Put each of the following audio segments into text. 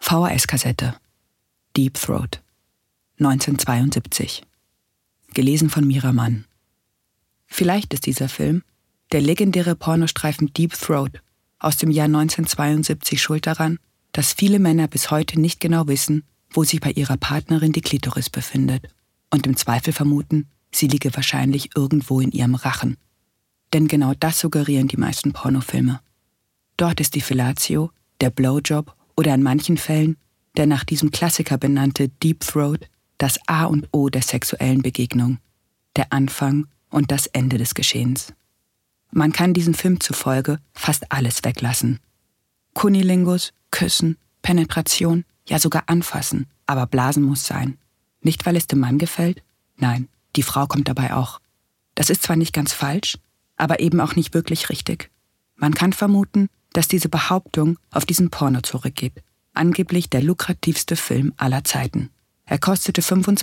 VHS-Kassette. Deep Throat. 1972. Gelesen von Mira Mann. Vielleicht ist dieser Film, der legendäre Pornostreifen Deep Throat aus dem Jahr 1972, schuld daran, dass viele Männer bis heute nicht genau wissen, wo sich bei ihrer Partnerin die Klitoris befindet und im Zweifel vermuten, sie liege wahrscheinlich irgendwo in ihrem Rachen. Denn genau das suggerieren die meisten Pornofilme. Dort ist die Fellatio, der Blowjob oder in manchen Fällen der nach diesem Klassiker benannte Deep Throat das A und O der sexuellen Begegnung, der Anfang und das Ende des Geschehens. Man kann diesem Film zufolge fast alles weglassen. Kunilingus, Küssen, Penetration, ja sogar anfassen, aber Blasen muss sein. Nicht, weil es dem Mann gefällt, nein, die Frau kommt dabei auch. Das ist zwar nicht ganz falsch, aber eben auch nicht wirklich richtig. Man kann vermuten, dass diese Behauptung auf diesen Porno zurückgeht. Angeblich der lukrativste Film aller Zeiten. Er kostete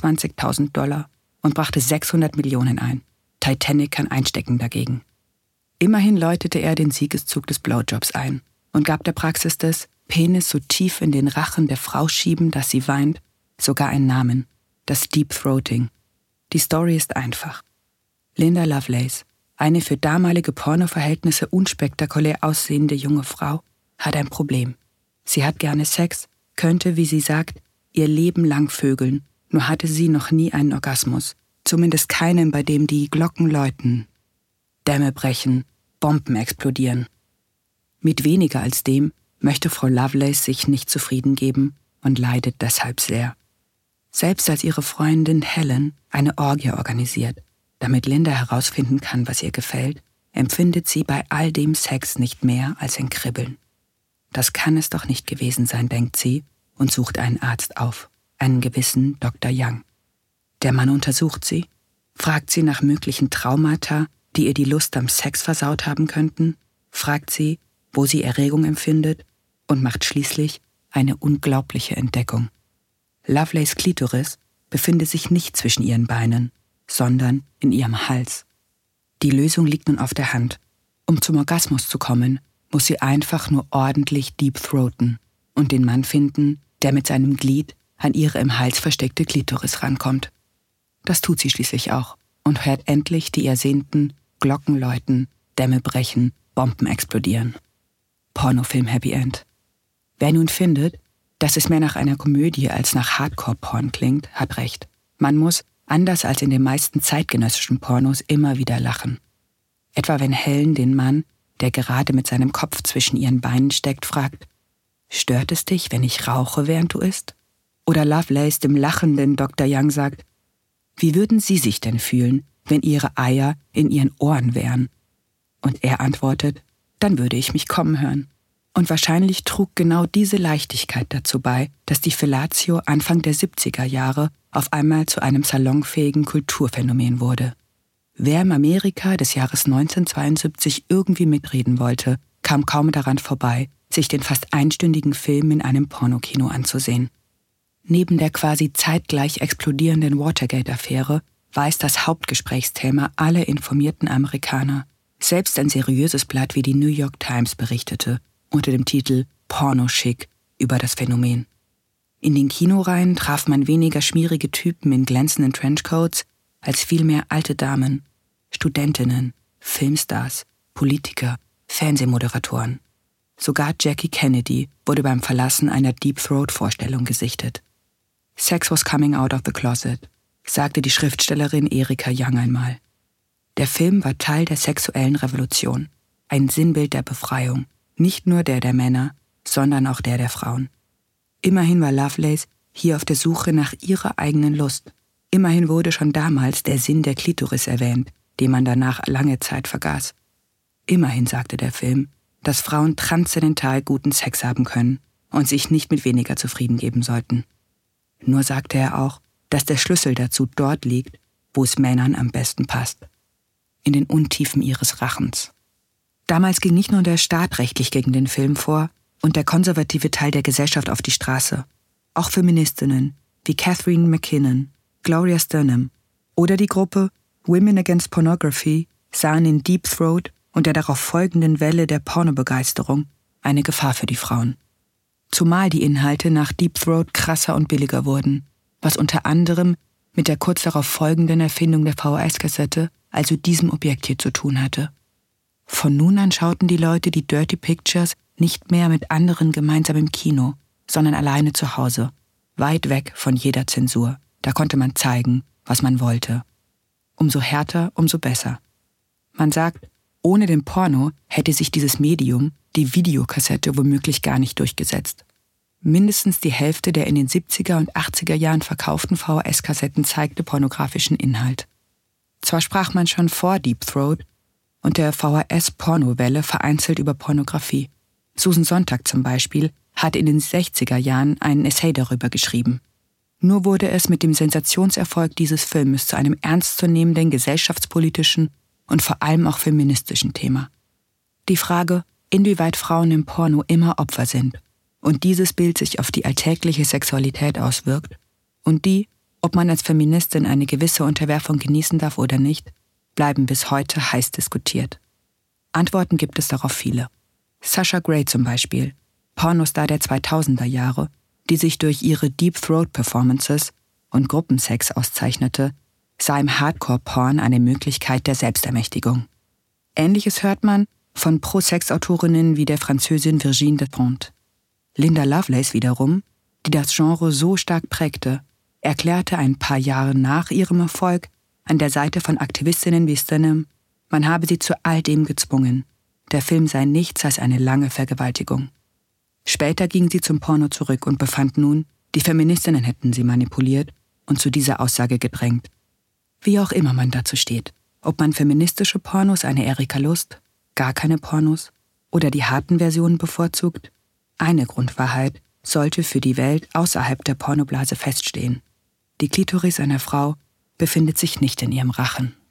$25.000 und brachte 600 Millionen ein. Titanic kann einstecken dagegen. Immerhin läutete er den Siegeszug des Blowjobs ein und gab der Praxis des Penis so tief in den Rachen der Frau schieben, dass sie weint, sogar einen Namen, das Deep Throating. Die Story ist einfach. Linda Lovelace, eine für damalige Pornoverhältnisse unspektakulär aussehende junge Frau, hat ein Problem. Sie hat gerne Sex, könnte, wie sie sagt, ihr Leben lang vögeln, nur hatte sie noch nie einen Orgasmus. Zumindest keinen, bei dem die Glocken läuten, Dämme brechen, Bomben explodieren. Mit weniger als dem möchte Frau Lovelace sich nicht zufrieden geben und leidet deshalb sehr. Selbst als ihre Freundin Helen eine Orgie organisiert, damit Linda herausfinden kann, was ihr gefällt, empfindet sie bei all dem Sex nicht mehr als ein Kribbeln. Das kann es doch nicht gewesen sein, denkt sie und sucht einen Arzt auf, einen gewissen Dr. Young. Der Mann untersucht sie, fragt sie nach möglichen Traumata, die ihr die Lust am Sex versaut haben könnten, fragt sie, wo sie Erregung empfindet und macht schließlich eine unglaubliche Entdeckung. Lovelace Klitoris befinde sich nicht zwischen ihren Beinen, sondern in ihrem Hals. Die Lösung liegt nun auf der Hand. Um zum Orgasmus zu kommen, muss sie einfach nur ordentlich deep throaten und den Mann finden, der mit seinem Glied an ihre im Hals versteckte Klitoris rankommt. Das tut sie schließlich auch und hört endlich die ersehnten Glocken läuten, Dämme brechen, Bomben explodieren. Pornofilm Happy End. Wer nun findet, dass es mehr nach einer Komödie als nach Hardcore-Porn klingt, hat recht. Man muss, anders als in den meisten zeitgenössischen Pornos, immer wieder lachen. Etwa wenn Helen den Mann, der gerade mit seinem Kopf zwischen ihren Beinen steckt, fragt: Stört es dich, wenn ich rauche, während du isst? Oder Lovelace dem lachenden Dr. Young sagt: Wie würden Sie sich denn fühlen, wenn Ihre Eier in Ihren Ohren wären? Und er antwortet: Dann würde ich mich kommen hören. Und wahrscheinlich trug genau diese Leichtigkeit dazu bei, dass die Fellatio Anfang der 70er Jahre auf einmal zu einem salonfähigen Kulturphänomen wurde. Wer im Amerika des Jahres 1972 irgendwie mitreden wollte, kam kaum daran vorbei, sich den fast einstündigen Film in einem Pornokino anzusehen. Neben der quasi zeitgleich explodierenden Watergate-Affäre war es das Hauptgesprächsthema aller informierten Amerikaner. Selbst ein seriöses Blatt wie die New York Times berichtete unter dem Titel Porno-Schick über das Phänomen. In den Kinoreihen traf man weniger schmierige Typen in glänzenden Trenchcoats als vielmehr alte Damen, Studentinnen, Filmstars, Politiker, Fernsehmoderatoren. Sogar Jackie Kennedy wurde beim Verlassen einer Deep-Throat-Vorstellung gesichtet. Sex was coming out of the closet, sagte die Schriftstellerin Erika Young einmal. Der Film war Teil der sexuellen Revolution, ein Sinnbild der Befreiung, nicht nur der Männer, sondern auch der Frauen. Immerhin war Lovelace hier auf der Suche nach ihrer eigenen Lust. Immerhin wurde schon damals der Sinn der Klitoris erwähnt, den man danach lange Zeit vergaß. Immerhin sagte der Film, dass Frauen transzendental guten Sex haben können und sich nicht mit weniger zufrieden geben sollten. Nur sagte er auch, dass der Schlüssel dazu dort liegt, wo es Männern am besten passt. In den Untiefen ihres Rachens. Damals ging nicht nur der Staat rechtlich gegen den Film vor und der konservative Teil der Gesellschaft auf die Straße. Auch Feministinnen wie Catherine McKinnon, Gloria Steinem oder die Gruppe Women Against Pornography sahen in Deep Throat und der darauf folgenden Welle der Pornobegeisterung eine Gefahr für die Frauen. Zumal die Inhalte nach Deep Throat krasser und billiger wurden, was unter anderem mit der kurz darauf folgenden Erfindung der VHS-Kassette, also diesem Objekt hier, zu tun hatte. Von nun an schauten die Leute die Dirty Pictures nicht mehr mit anderen gemeinsam im Kino, sondern alleine zu Hause, weit weg von jeder Zensur. Da konnte man zeigen, was man wollte. Umso härter, umso besser. Man sagt, ohne den Porno hätte sich dieses Medium, die Videokassette, womöglich gar nicht durchgesetzt. Mindestens die Hälfte der in den 70er und 80er Jahren verkauften VHS-Kassetten zeigte pornografischen Inhalt. Zwar sprach man schon vor Deep Throat und der VHS-Pornowelle vereinzelt über Pornografie. Susan Sontag zum Beispiel hat in den 60er Jahren einen Essay darüber geschrieben. Nur wurde es mit dem Sensationserfolg dieses Filmes zu einem ernstzunehmenden gesellschaftspolitischen und vor allem auch feministischen Thema. Die Frage, inwieweit Frauen im Porno immer Opfer sind und dieses Bild sich auf die alltägliche Sexualität auswirkt und die, ob man als Feministin eine gewisse Unterwerfung genießen darf oder nicht, bleiben bis heute heiß diskutiert. Antworten gibt es darauf viele. Sasha Grey zum Beispiel, Pornostar der 2000er Jahre, die sich durch ihre Deep Throat Performances und Gruppensex auszeichnete, sah im Hardcore-Porn eine Möglichkeit der Selbstermächtigung. Ähnliches hört man von Pro-Sex-Autorinnen wie der Französin Virginie Despentes. Linda Lovelace wiederum, die das Genre so stark prägte, erklärte ein paar Jahre nach ihrem Erfolg an der Seite von Aktivistinnen wie Stenham, man habe sie zu all dem gezwungen. Der Film sei nichts als eine lange Vergewaltigung. Später ging sie zum Porno zurück und befand nun, die Feministinnen hätten sie manipuliert und zu dieser Aussage gedrängt. Wie auch immer man dazu steht, ob man feministische Pornos, eine Erika Lust, gar keine Pornos oder die harten Versionen bevorzugt, eine Grundwahrheit sollte für die Welt außerhalb der Pornoblase feststehen. Die Klitoris einer Frau befindet sich nicht in ihrem Rachen.